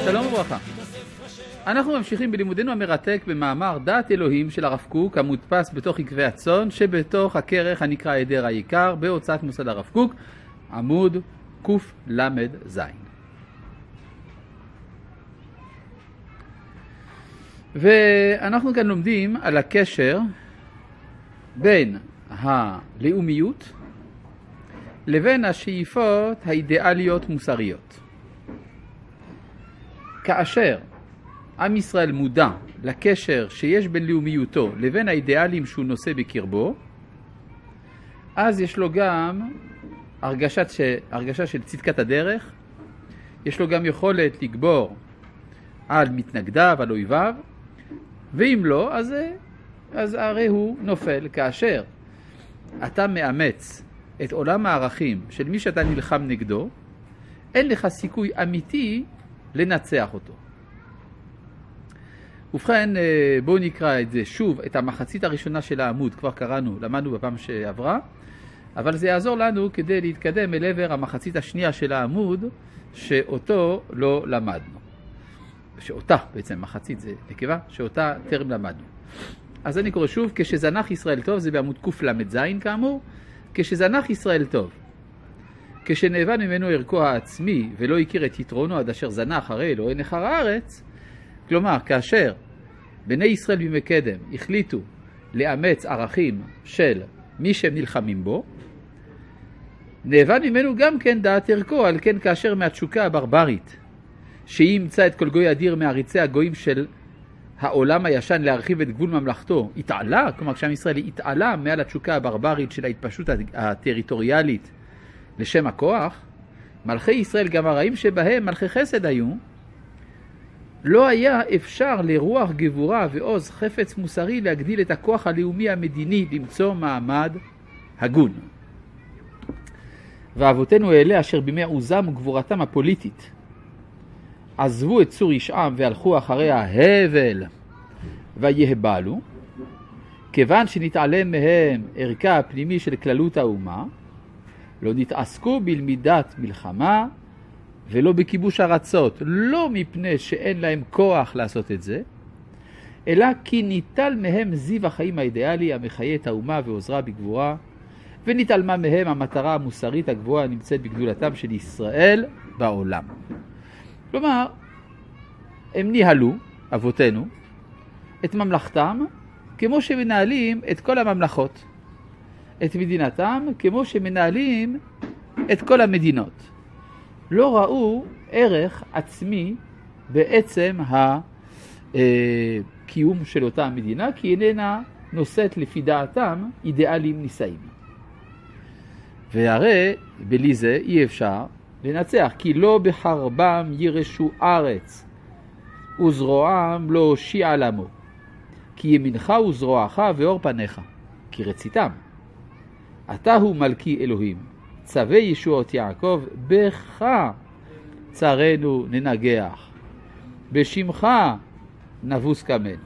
שלום וברכה. אנחנו ממשיכים בלימודנו המרתק במאמר דעת אלוהים של הרב קוק המודפס בתוך עקבי הצאן שבתוך הכרך הנקרא עדר העיקר בהוצאת מוסד הרב קוק עמוד קל"ז. ואנחנו כאן לומדים על הקשר בין הלאומיות לבין השאיפות האידיאליות מוסריות. כאשר עם ישראל מודע לקשר שיש בין לאומיותו לבין האידיאלים שהוא נושא בקרבו, אז יש לו גם הרגשה של צדקת הדרך, יש לו גם יכולת לגבור על מתנגדיו, על אויביו, ואם לא, אז הרי הוא נופל. כאשר אתה מאמץ את עולם הערכים של מי שאתה נלחם נגדו, אין לך סיכוי אמיתי לנצח אותו. ובכן, בואו נקרא את זה שוב, את המחצית הראשונה של העמוד, כבר קראנו, למדנו בפעם שעברה, אבל זה יעזור לנו כדי להתקדם אל עבר המחצית השנייה של העמוד, שאותו לא למדנו. שאותה, בעצם מחצית זה נקבה, שאותה טרם למדנו. אז אני קורא שוב, כשזנח ישראל טוב, זה בעמוד קל"ז כאמור, כשזנח ישראל טוב, כשנאבן ממנו ערכו העצמי ולא הכיר את יתרונו עד אשר זנח הרי אלוהי נחר הארץ, כלומר, כאשר בני ישראל בימי קדם החליטו לאמץ ערכים של מי שהם נלחמים בו, נאבן ממנו גם כן דעת ערכו, על כן כאשר מהתשוקה הברברית, שהיא ימצא את כל גוי אדיר מעריצי הגויים של העולם הישן להרחיב את גבול ממלכתו, התעלה, כלומר כשעם ישראל התעלה מעל התשוקה הברברית של ההתפשטות הטריטוריאלית לשם הכוח, מלכי ישראל גם הרעים שבהם מלכי חסד היו, לא היה אפשר לרוח גבורה ועוז חפץ מוסרי להגדיל את הכוח הלאומי המדיני למצוא מעמד הגון. ואבותינו האלה אשר בימי עוזם וגבורתם הפוליטית עזבו את צור ישעם והלכו אחרי ההבל ויהבלו, כיוון שנתעלם מהם ערכה הפנימי של כללות האומה, לא נתעסקו בלמידת מלחמה ולא בכיבוש ארצות, לא מפני שאין להם כוח לעשות את זה, אלא כי ניטל מהם זיו החיים האידיאלי המחיה את האומה ועוזרה בגבורה, ונתעלמה מהם המטרה המוסרית הגבוהה הנמצאת בגדולתם של ישראל בעולם. כלומר, הם ניהלו, אבותינו, את ממלכתם כמו שמנהלים את כל הממלכות, את מדינתם כמו שמנהלים את כל המדינות. לא ראו ערך עצמי בעצם הקיום של אותה המדינה, כי איננה נושאת לפי דעתם אידיאלים נישאים. והרי בלי זה אי אפשר לנצח, כי לא בחרבם ירשו ארץ, וזרועם לא הושיע למו, כי ימינך וזרועך ואור פניך, כי רציתם. אתה הוא מלכי אלוהים, צווי ישועות יעקב, בך צרנו ננגח, בשמך נבוס כמנו.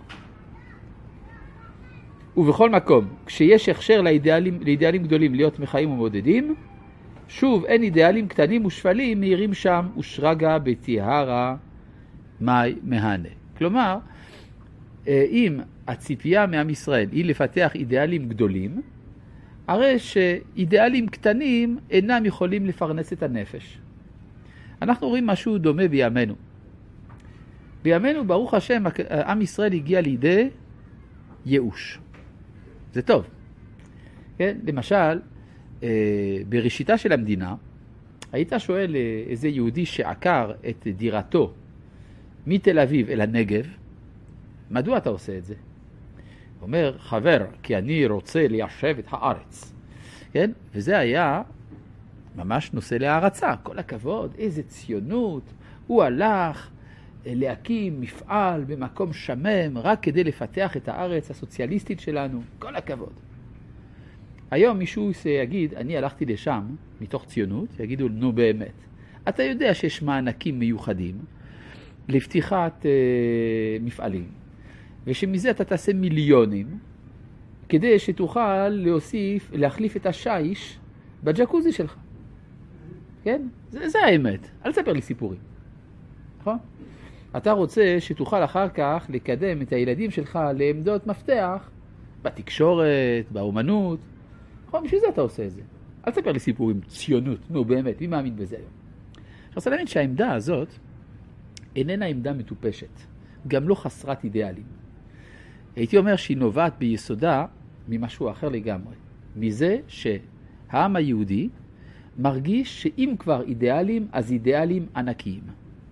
ובכל מקום, כשיש הכשר לאידיאלים גדולים להיות מחיים ומעודדים, שוב אין אידיאלים קטנים ושפלים מהירים שם, ושרגע בתיהרה מי מהנה. כלומר, אם הציפייה מעם ישראל היא לפתח אידיאלים גדולים, הרי שאידיאלים קטנים אינם יכולים לפרנס את הנפש. אנחנו רואים משהו דומה בימינו. בימינו, ברוך השם, עם ישראל הגיע לידי ייאוש. זה טוב. כן? למשל, בראשיתה של המדינה, היית שואל איזה יהודי שעקר את דירתו מתל אביב אל הנגב, מדוע אתה עושה את זה? הוא אומר, חבר, כי אני רוצה ליישב את הארץ. כן? וזה היה ממש נושא להערצה. כל הכבוד, איזה ציונות. הוא הלך להקים מפעל במקום שמם רק כדי לפתח את הארץ הסוציאליסטית שלנו. כל הכבוד. היום מישהו יגיד, אני הלכתי לשם מתוך ציונות, יגידו, נו באמת. אתה יודע שיש מענקים מיוחדים לפתיחת מפעלים, ושמזה אתה תעשה מיליונים, כדי שתוכל להחליף את השיש בג'קוזי שלך. כן? זה האמת. אל תספר לי סיפורים. נכון? אתה רוצה שתוכל אחר כך לקדם את הילדים שלך לעמדות מפתח בתקשורת, באומנות. נכון, בשביל זה אתה עושה את זה. אל תספר לי סיפורים, ציונות, נו באמת, מי מאמין בזה היום? אני רוצה להבין שהעמדה הזאת איננה עמדה מטופשת, גם לא חסרת אידיאלים. הייתי אומר שהיא נובעת ביסודה ממשהו אחר לגמרי. מזה שהעם היהודי מרגיש שאם כבר אידיאלים, אז אידיאלים ענקיים.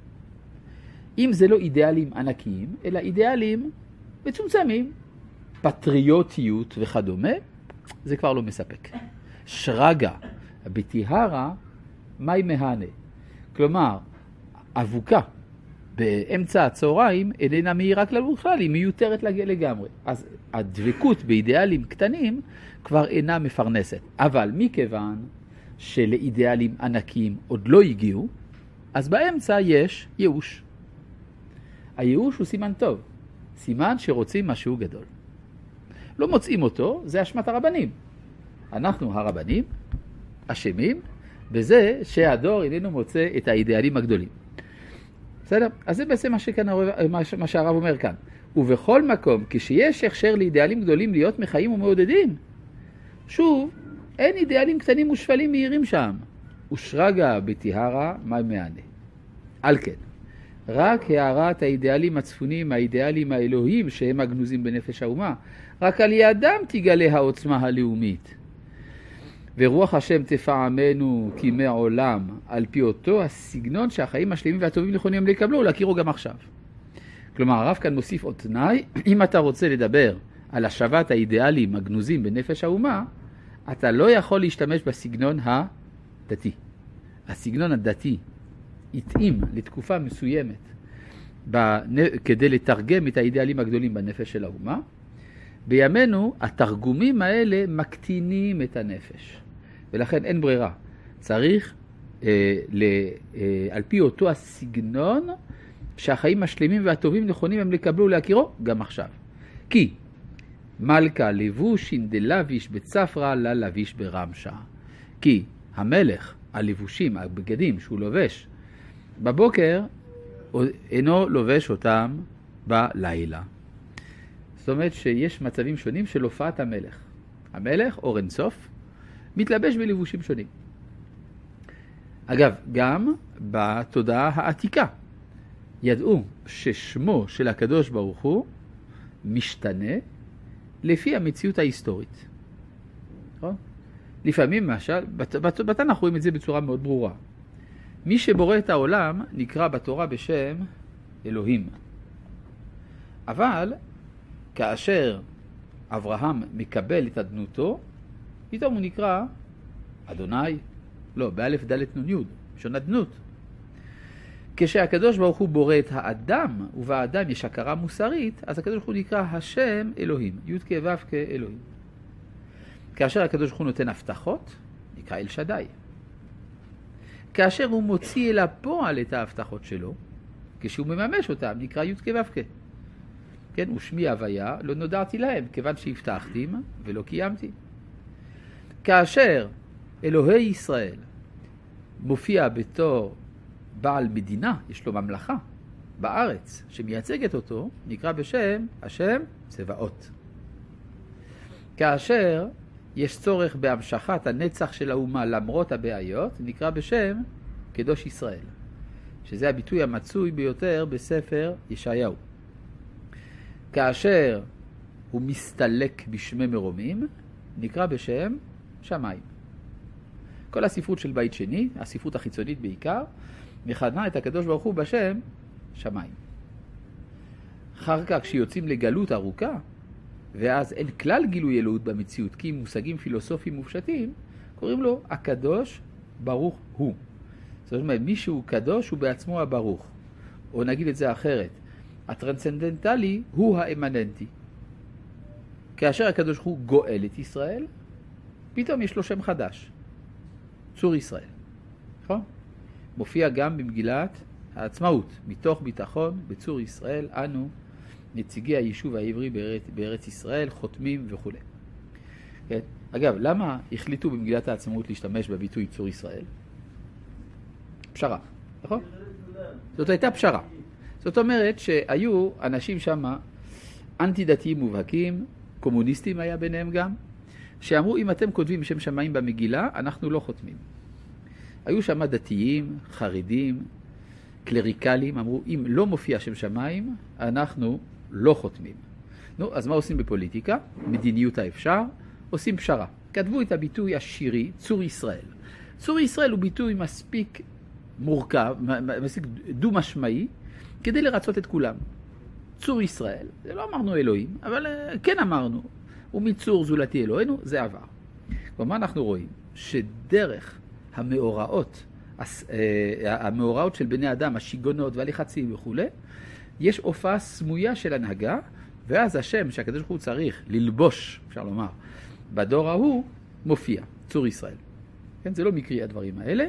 אם זה לא אידיאלים ענקיים, אלא אידיאלים מצומצמים, פטריוטיות וכדומה, זה כבר לא מספק. שרגא, בטיהרה, מי מהנה. כלומר, אבוקה באמצע הצהריים איננה מהירה כלל וכלל, היא מיותרת לגמרי. אז הדבקות באידיאלים קטנים כבר אינה מפרנסת. אבל מכיוון שלאידיאלים ענקיים עוד לא הגיעו, אז באמצע יש ייאוש. הייאוש הוא סימן טוב, סימן שרוצים משהו גדול. לא מוצאים אותו, זה אשמת הרבנים. אנחנו הרבנים אשמים בזה שהדור איננו מוצא את האידיאלים הגדולים. בסדר? אז זה בעצם מה שהרב אומר כאן. ובכל מקום, כשיש הכשר לאידיאלים גדולים להיות מחיים ומעודדים, שוב, אין אידיאלים קטנים ושפלים מהירים שם. ושרגא בטיהרה מי מהנה. על כן, רק הערת האידיאלים הצפונים, האידיאלים האלוהים שהם הגנוזים בנפש האומה, רק על ידם תגלה העוצמה הלאומית. ורוח השם תפעמנו כימי עולם, על פי אותו הסגנון שהחיים השלמים והטובים נכונים לקבלו, להכירו גם עכשיו. כלומר, הרב כאן מוסיף עוד תנאי, אם אתה רוצה לדבר על השבת האידיאלים הגנוזים בנפש האומה, אתה לא יכול להשתמש בסגנון הדתי. הסגנון הדתי התאים לתקופה מסוימת כדי לתרגם את האידיאלים הגדולים בנפש של האומה. בימינו התרגומים האלה מקטינים את הנפש, ולכן אין ברירה. צריך על פי אותו הסגנון שהחיים השלמים והטובים נכונים הם לקבלו להכירו גם עכשיו. כי מלכה לבושין דלביש בצפרה ללביש ברמשה. כי המלך, הלבושים, הבגדים שהוא לובש בבוקר, אינו לובש אותם בלילה. זאת אומרת שיש מצבים שונים של הופעת המלך. המלך, אור אין סוף, מתלבש בלבושים שונים. אגב, גם בתודעה העתיקה ידעו ששמו של הקדוש ברוך הוא משתנה לפי המציאות ההיסטורית. נכון? לפעמים, למשל, בתנ"ך רואים את זה בצורה מאוד ברורה. מי שבורא את העולם נקרא בתורה בשם אלוהים. אבל כאשר אברהם מקבל את אדנותו, פתאום הוא נקרא אדוני, לא, באלף דלת נון יוד, שון אדנות. כשהקדוש ברוך הוא בורא את האדם, ובאדם יש הכרה מוסרית, אז הקדוש ברוך הוא נקרא השם אלוהים, י' כ' ו' כ' אלוהים. כאשר הקדוש ברוך הוא נותן הבטחות, נקרא אל שדי. כאשר הוא מוציא אל הפועל את ההבטחות שלו, כשהוא מממש אותם, נקרא י' כ' ו' כ'. כן, ושמי הוויה, לא נודעתי להם, כיוון שהבטחתם ולא קיימתי. כאשר אלוהי ישראל מופיע בתור בעל מדינה, יש לו ממלכה בארץ שמייצגת אותו, נקרא בשם השם צבאות. כאשר יש צורך בהמשכת הנצח של האומה למרות הבעיות, נקרא בשם קדוש ישראל, שזה הביטוי המצוי ביותר בספר ישעיהו. כאשר הוא מסתלק בשמי מרומים, נקרא בשם שמיים. כל הספרות של בית שני, הספרות החיצונית בעיקר, מכנה את הקדוש ברוך הוא בשם שמיים. אחר כך כשיוצאים לגלות ארוכה, ואז אין כלל גילוי אלוהות במציאות, כי מושגים פילוסופיים מופשטים, קוראים לו הקדוש ברוך הוא. זאת אומרת, מי שהוא קדוש הוא בעצמו הברוך. או נגיד את זה אחרת, הטרנסצנדנטלי הוא האמננטי. כאשר הקדוש ברוך הוא גואל את ישראל, פתאום יש לו שם חדש, צור ישראל. נכון? מופיע גם במגילת העצמאות, מתוך ביטחון בצור ישראל אנו נציגי היישוב העברי בארץ ישראל, חותמים וכו'. כן? אגב, למה החליטו במגילת העצמאות להשתמש בביטוי צור ישראל? פשרה, נכון? זאת הייתה פשרה. זאת זאת אומרת שהיו אנשים שם אנטי דתיים מובהקים, קומוניסטים היה ביניהם גם, שאמרו אם אתם כותבים שם שמיים במגילה, אנחנו לא חותמים. היו שם דתיים, חרדים, קלריקלים, אמרו אם לא מופיע שם שמיים, אנחנו לא חותמים. נו, אז מה עושים בפוליטיקה? מדיניות האפשר, עושים פשרה. כתבו את הביטוי השירי, צור ישראל. צור ישראל הוא ביטוי מספיק מורכב, מספיק דו-משמעי, כדי לרצות את כולם. צור ישראל, זה לא אמרנו אלוהים, אבל כן אמרנו, ומצור זולתי אלוהינו, זה עבר. כלומר, אנחנו רואים שדרך המאורעות של בני אדם, השיגונות והלחצים וכו', יש הופעה סמויה של הנהגה, ואז השם שהקדוש ברוך הוא צריך ללבוש, אפשר לומר, בדור ההוא, מופיע, צור ישראל. כן, זה לא מקרי הדברים האלה.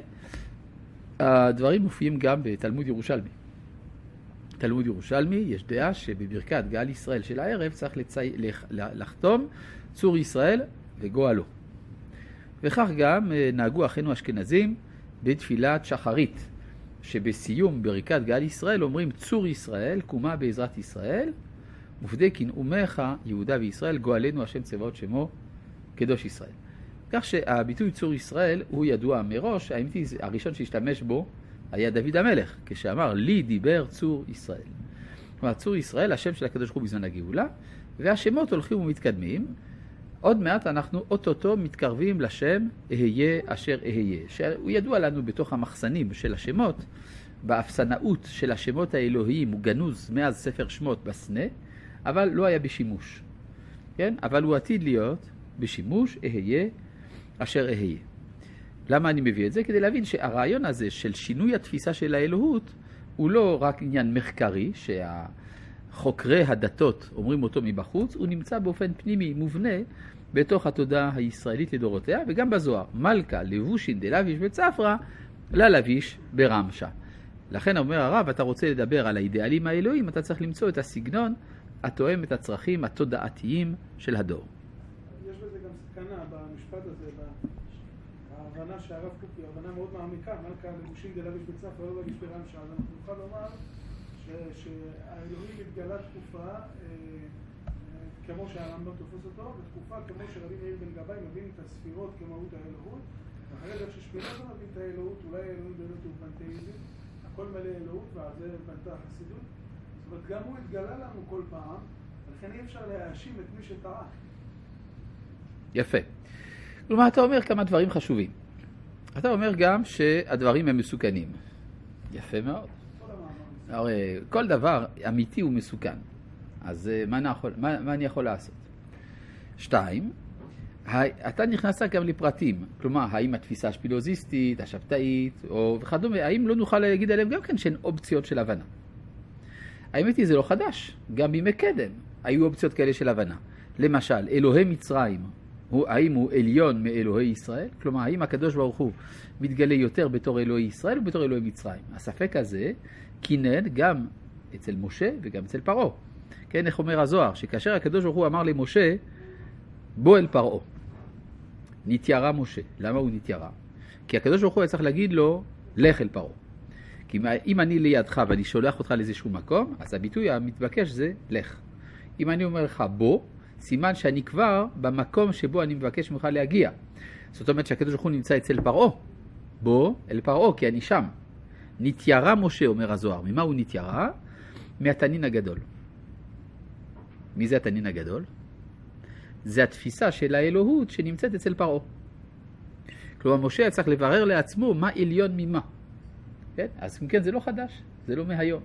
הדברים מופיעים גם בתלמוד ירושלמי. תלמוד ירושלמי, יש דעה שבברכת גאל ישראל של הערב צריך לחתום צור ישראל וגואלו. וכך גם נהגו אחינו אשכנזים בתפילת שחרית, שבסיום ברכת גאל ישראל אומרים צור ישראל, קומה בעזרת ישראל, מופדי כנאומך יהודה וישראל, גואלנו השם צבאות שמו קדוש ישראל. כך שהביטוי צור ישראל הוא ידוע מראש, האמיתי הראשון שהשתמש בו היה דוד המלך, כשאמר לי דיבר צור ישראל. כלומר, צור ישראל, השם של הקדוש ברוך הוא בזמן הגאולה, והשמות הולכים ומתקדמים. עוד מעט אנחנו אוטוטו מתקרבים לשם אהיה אשר אהיה. שהוא ידוע לנו בתוך המחסנים של השמות, באפסנאות של השמות האלוהיים, הוא גנוז מאז ספר שמות בסנה, אבל לא היה בשימוש. כן? אבל הוא עתיד להיות בשימוש אהיה אשר אהיה. למה אני מביא את זה? כדי להבין שהרעיון הזה של שינוי התפיסה של האלוהות הוא לא רק עניין מחקרי, שהחוקרי הדתות אומרים אותו מבחוץ, הוא נמצא באופן פנימי מובנה בתוך התודעה הישראלית לדורותיה, וגם בזוהר. מלכה לבושין דלביש בצפרא, ללביש ברמשה. לכן אומר הרב, אתה רוצה לדבר על האידיאלים האלוהים, אתה צריך למצוא את הסגנון התואם את הצרכים התודעתיים של הדור. יש בזה גם סכנה במשפט הזה, ההבנה שהרב קוק היא הבנה מאוד מעמיקה, מלכה לבושין דלביש בצפרא לא לביש ברמשה. אז אנחנו נוכל לומר שהאלוהים התגלה תקופה כמו שהרמב"ם תופס אותו, ותקופה כמו שרבי מאיר בן גבאי מבין את הספירות כמהות האלוהות, ואחרי זה ששפינוזה מבין את האלוהות, אולי האלוהים באמת הוא פנתאיזם, הכל מלא אלוהות, ועל זה בנתה החסידות. זאת אומרת, גם הוא התגלה לנו כל פעם, ולכן אי אפשר להאשים את מי שטעה. יפה. כלומר, אתה אומר כמה דברים חשובים. אתה אומר גם שהדברים הם מסוכנים. יפה מאוד. הרי כל דבר אמיתי הוא מסוכן. אז מה אני יכול לעשות? 2, אתה נכנסת גם לפרטים. כלומר, האם התפיסה השפינוזיסטית, השבתאית, או וכדומה, האם לא נוכל להגיד עליהם גם כן שהן אופציות של הבנה? האמת היא, זה לא חדש. גם בימי קדם היו אופציות כאלה של הבנה. למשל, אלוהי מצרים, האם הוא עליון מאלוהי ישראל? כלומר, האם הקדוש ברוך הוא מתגלה יותר בתור אלוהי ישראל או בתור אלוהי מצרים? הספק הזה כינן גם אצל משה וגם אצל פרעה. כן, איך אומר הזוהר? שכאשר הקדוש ברוך הוא אמר למשה, בוא אל פרעה. נתיירה משה. למה הוא נתיירה? כי הקדוש ברוך הוא היה צריך להגיד לו, לך אל פרעה. כי אם אני לידך ואני שולח אותך לאיזשהו מקום, אז הביטוי המתבקש זה לך. אם אני אומר לך בוא, סימן שאני כבר במקום שבו אני מבקש ממך להגיע. זאת אומרת שהקדוש ברוך הוא נמצא אצל פרעה. בוא אל פרעה, כי אני שם. נתיירה משה, אומר הזוהר. ממה הוא נתיירה? מהתנין הגדול. מי זה התנין הגדול? זה התפיסה של האלוהות שנמצאת אצל פרעה. כלומר, משה היה צריך לברר לעצמו מה עליון ממה. כן? אז כן, זה לא חדש, זה לא מהיום.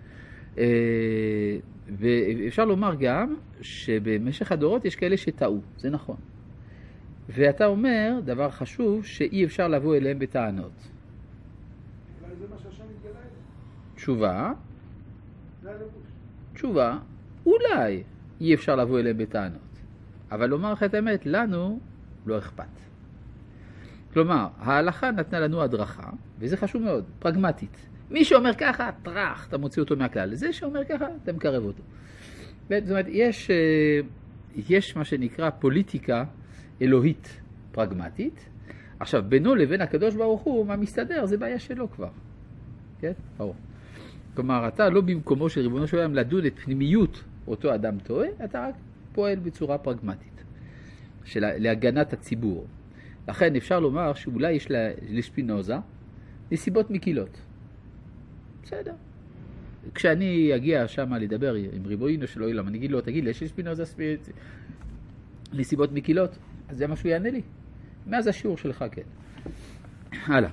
ואפשר לומר גם שבמשך הדורות יש כאלה שטעו, זה נכון. ואתה אומר, דבר חשוב, שאי אפשר לבוא אליהם בטענות. אולי זה מה שהשם מתגלה אליהם. תשובה? זה הלבוש. תשובה, אולי אי אפשר לבוא אליהם בטענות. אבל לומר לך את האמת, לנו לא אכפת. כלומר, ההלכה נתנה לנו הדרכה, וזה חשוב מאוד, פרגמטית. מי שאומר ככה, טרח, אתה מוציא אותו מהכלל. זה שאומר ככה, אתה מקרב אותו. זאת אומרת, יש מה שנקרא פוליטיקה אלוהית פרגמטית. עכשיו, בינו לבין הקדוש ברוך הוא, מה מסתדר? זה בעיה שלו כבר. כן? ברור. כלומר, אתה לא במקומו של ריבונו של עולם לדון את פנימיות אותו אדם טועה, אתה רק פועל בצורה פרגמטית, להגנת הציבור. לכן אפשר לומר שאולי יש לשפינוזה נסיבות מקילות. בסדר. כשאני אגיע שם לדבר עם ריבונו של עולם, אני אגיד לו, תגיד לי, יש לשפינוזה נסיבות מקילות? אז זה מה שהוא יענה לי. מאז השיעור שלך, כן. הלאה.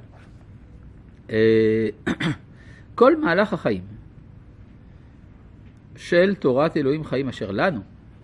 כל מהלך החיים של תורת אלוהים חיים אשר לנו,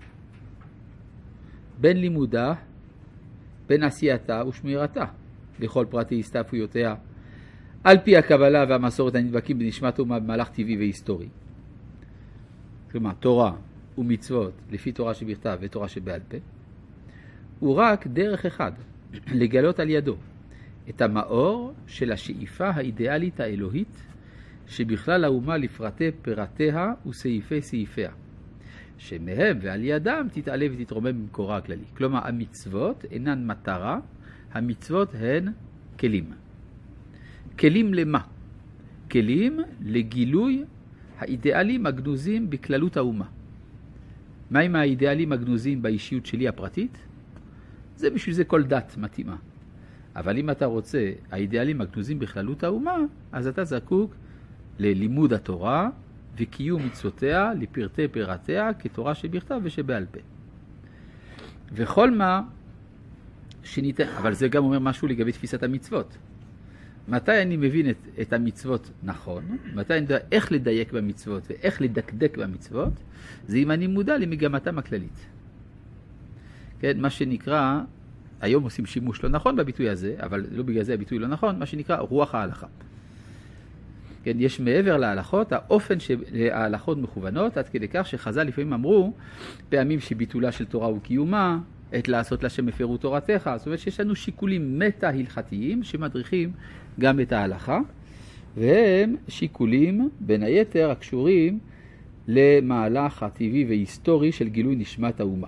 בין לימודה, בין עשייתה ושמירתה, לכל פרטי הסתעפויותיה, על פי הקבלה והמסורת הנדבקים בנשמת אומה במהלך טבעי והיסטורי. כלומר, תורה ומצוות לפי תורה שבכתב ותורה שבעל פה, הוא רק דרך אחד, לגלות על ידו את המאור של השאיפה האידיאלית האלוהית, שבכלל האומה לפרטי פרטיה וסעיפי סעיפיה, שמהם ועל ידם תתעלה ותתרומם במקורה הכללי. כלומר, המצוות אינן מטרה, המצוות הן כלים. כלים למה? כלים לגילוי האידיאלים הגנוזים בכללות האומה. מה עם האידיאלים הגנוזים באישיות שלי הפרטית? זה בשביל זה כל דת מתאימה. אבל אם אתה רוצה האידיאלים הגנוזים בכללות האומה, אז אתה זקוק ללימוד התורה וקיום מצוותיה לפרטי פרטיה כתורה שבכתב ושבעל פה. וכל מה שניתן, אבל זה גם אומר משהו לגבי תפיסת המצוות. מתי אני מבין את המצוות נכון, מתי אני יודע איך לדייק במצוות ואיך לדקדק במצוות, זה אם אני מודע למגמתם הכללית. כן, מה שנקרא, היום עושים שימוש לא נכון בביטוי הזה, אבל לא בגלל זה הביטוי לא נכון, מה שנקרא רוח ההלכה. כן, יש מעבר להלכות, האופן שההלכות מכוונות, עד כדי כך שחז"ל לפעמים אמרו, פעמים שביטולה של תורה וקיומה, את לעשות לשם הפרו תורתך. זאת אומרת שיש לנו שיקולים מטה-הלכתיים שמדריכים גם את ההלכה, והם שיקולים בין היתר הקשורים למהלך הטבעי והיסטורי של גילוי נשמת האומה.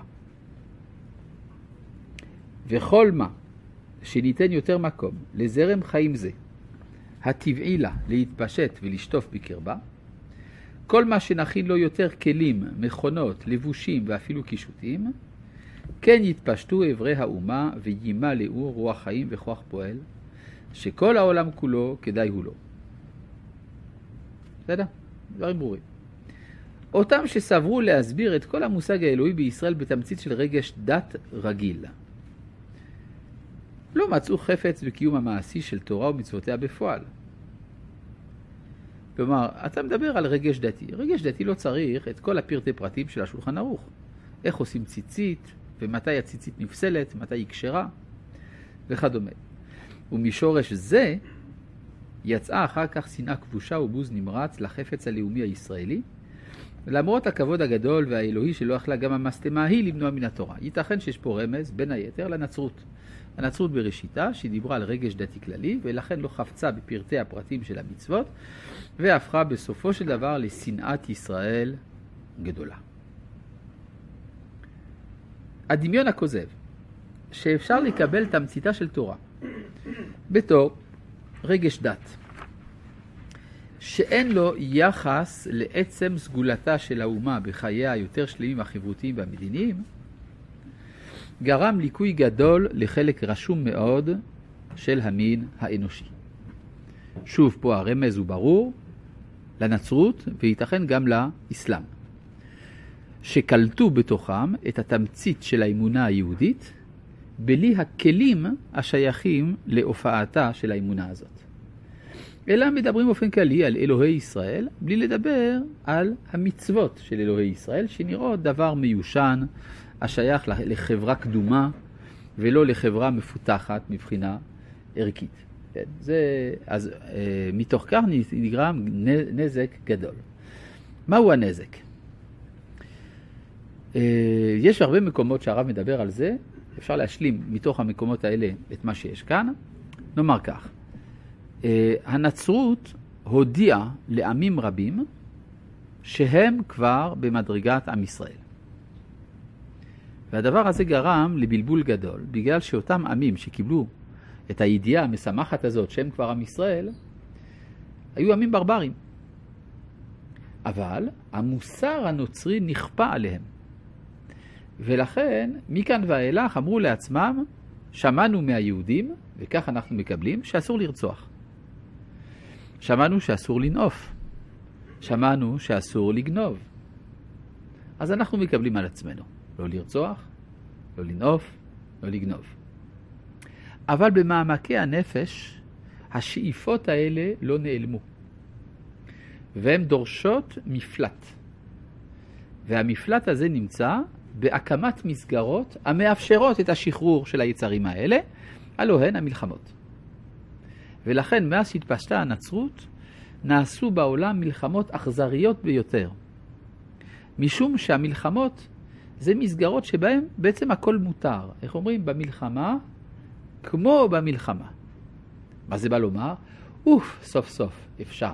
וכל מה שניתן יותר מקום לזרם חיים זה, הטבעי לה להתפשט ולשטוף בקרבה, כל מה שנכין לו יותר כלים, מכונות, לבושים ואפילו קישוטים, כן יתפשטו עברי האומה וימה לאור רוח חיים וכוח פועל, שכל העולם כולו כדאי הוא לו. בסדר? דברים ברורים. אותם שסברו להסביר את כל המושג האלוהי בישראל בתמצית של רגש דת רגיל, לא מצאו חפץ בקיום המעשי של תורה ומצוותיה בפועל. כלומר, אתה מדבר על רגש דתי. רגש דתי לא צריך את כל הפרטי פרטים של השולחן ערוך. איך עושים ציצית, ומתי הציצית נפסלת, מתי היא קשרה, וכדומה. ומשורש זה יצאה אחר כך שנאה כבושה ובוז נמרץ לחפץ הלאומי הישראלי, למרות הכבוד הגדול והאלוהי שלא יכלה גם המסתמה היא למנוע מן התורה. ייתכן שיש פה רמז בין היתר לנצרות. הנצרות בראשיתה שדיברה על רגש דתי כללי, ולכן לא חפצה בפרטי הפרטים של המצוות, והפכה בסופו של דבר לשנאת ישראל גדולה. הדמיון הכוזב, שאפשר לקבל תמציתה של תורה בתור רגש דת, שאין לו יחס לעצם סגולתה של האומה בחייה היותר שלמים החברותיים והמדיניים, גרם ליקוי גדול לחלק רשום מאוד של המין האנושי. שוב פה הרמז הוא ברור, לנצרות וייתכן גם לאסלאם, שקלטו בתוכם את התמצית של האמונה היהודית, בלי הכלים השייכים להופעתה של האמונה הזאת. אלא מדברים באופן כללי על אלוהי ישראל, בלי לדבר על המצוות של אלוהי ישראל, שנראות דבר מיושן, השייך לחברה קדומה, ולא לחברה מפותחת מבחינה ערכית. אז מתוך כך נגרם נזק גדול. מהו הנזק? יש הרבה מקומות שהרב מדבר על זה, אפשר להשלים מתוך המקומות האלה את מה שיש כאן. נאמר כך, הנצרות הודיעה לעמים רבים שהם כבר במדרגת עם ישראל. והדבר הזה גרם לבלבול גדול, בגלל שאותם עמים שקיבלו את הידיעה המשמחת הזאת שהם כבר עם ישראל, היו עמים ברברים. אבל המוסר הנוצרי נכפה עליהם. ולכן, מכאן ואילך אמרו לעצמם, שמענו מהיהודים, וכך אנחנו מקבלים, שאסור לרצוח. שמענו שאסור לנאוף. שמענו שאסור לגנוב. אז אנחנו מקבלים על עצמנו. לא לרצוח, לא לנאוף, לא לגנוב. אבל במעמקי הנפש, השאיפות האלה לא נעלמו. והן דורשות מפלט. והמפלט הזה נמצא בהקמת מסגרות המאפשרות את השחרור של היצרים האלה, הלא הן המלחמות. ולכן מאז שהתפשטה הנצרות, נעשו בעולם מלחמות אכזריות ביותר. משום שהמלחמות זה מסגרות שבהן בעצם הכל מותר. איך אומרים? במלחמה כמו במלחמה. מה זה בא לומר? סוף סוף אפשר.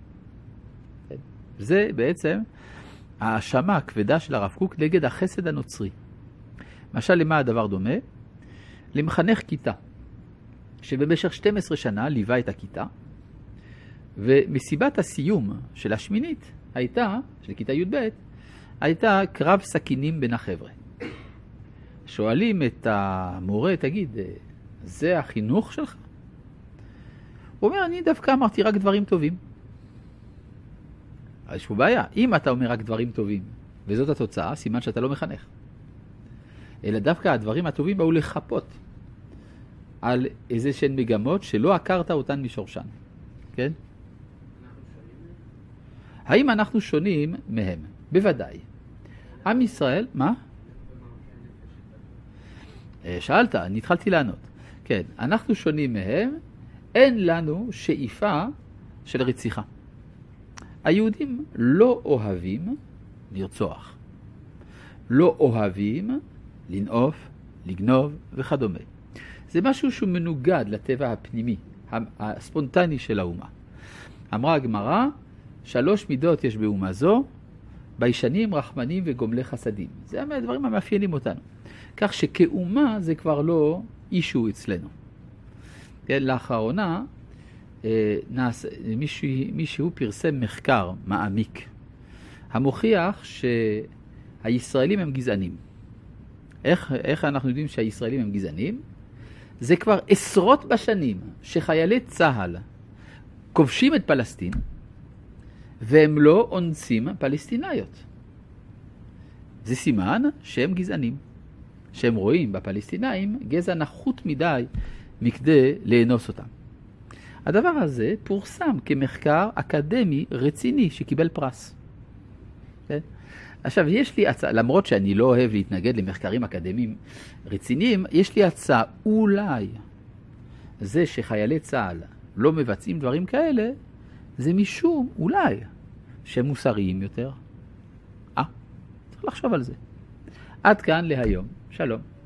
זה בעצם האשמה הכבדה של הרב קוק נגד החסד הנוצרי. למשל, למה הדבר דומה? למחנך כיתה, שבמשך 12 שנה ליווה את הכיתה, ומסיבת הסיום של השמינית הייתה, של כיתה י"ב, הייתה קרב סכינים בין החבר'ה. שואלים את המורה, תגיד, זה החינוך שלך? הוא אומר, אני דווקא אמרתי רק דברים טובים. אז יש פה בעיה. אם אתה אומר רק דברים טובים, וזאת התוצאה, סימן שאתה לא מחנך. אלא דווקא הדברים הטובים באו לחפות על איזה שהן מגמות שלא הכרת אותן משורשן. כן? האם אנחנו שונים מהם? בוודאי. עם ישראל, מה? שאלת, אני התחלתי לענות. כן, אנחנו שונים מהם, אין לנו שאיפה של רציחה. היהודים לא אוהבים לרצוח. לא אוהבים לנאוף, לגנוב וכדומה. זה משהו שהוא מנוגד לטבע הפנימי, הספונטני של האומה. אמרה הגמרא, 3 מידות יש באומה זו, ביישנים, רחמנים וגומלי חסדים. זה הדברים המאפיינים אותנו. כך שכאומה זה כבר לא אישו אצלנו. כן, לאחרונה, מישהו פרסם מחקר מעמיק, המוכיח שהישראלים הם גזענים. איך אנחנו יודעים שהישראלים הם גזענים? זה כבר עשרות בשנים שחיילי צהל כובשים את פלסטין, והם לא אונסים פלסטיניות. זה סימן שהם גזענים, שהם רואים בפלסטינאים גזע נחות מדי מכדי לאנוס אותם. הדבר הזה פורסם כמחקר אקדמי רציני שקיבל פרס. כן? עכשיו, יש לי הצעה, למרות שאני לא אוהב להתנגד למחקרים אקדמיים רציניים, יש לי הצעה, אולי זה שחיילי צה"ל לא מבצעים דברים כאלה, זה משום, אולי, שהם מוסריים יותר. צריך לחשוב על זה. עד כאן להיום. שלום.